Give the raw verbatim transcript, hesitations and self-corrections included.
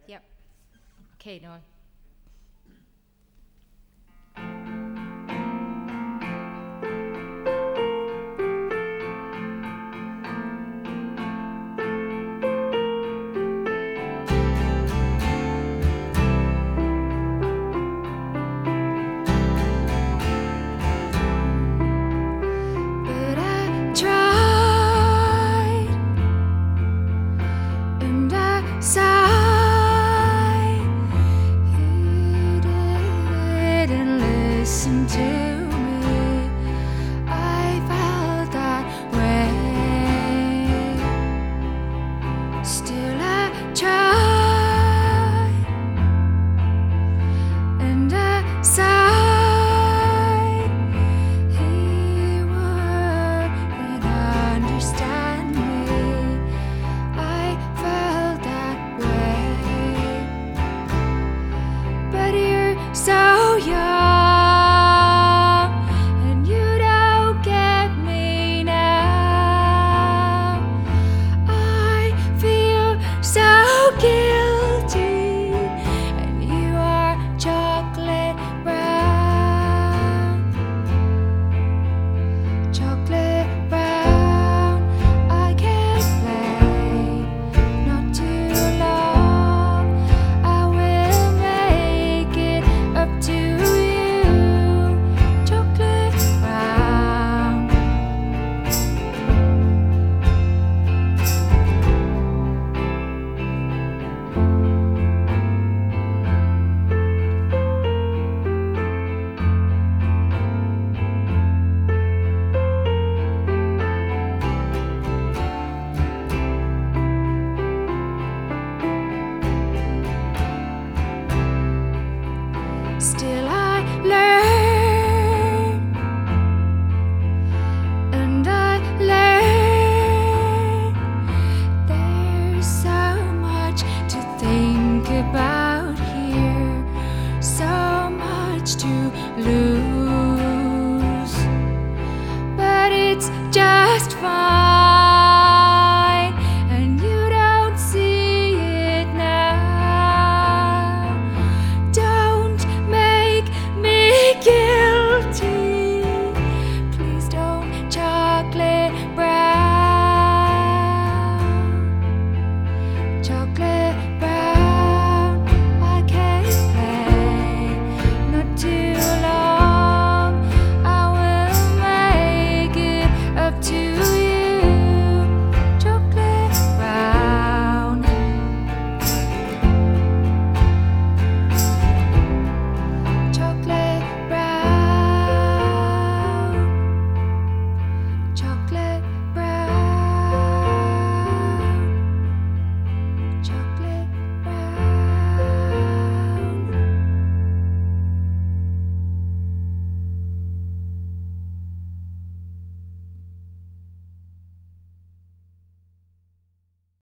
Yep. Okay, Noah. But I tried and I sighed. He didn't listen to me. I felt that way. Still I tried and I sighed. He wouldn't understand me. I felt that way. But you're so young and you don't get me now. I feel so guilty, and you are chocolate brown. Chocolate brown. I can't play, not too long. I will make it up to you. Chocolate brown. Still I learn and I learn. There's so much to think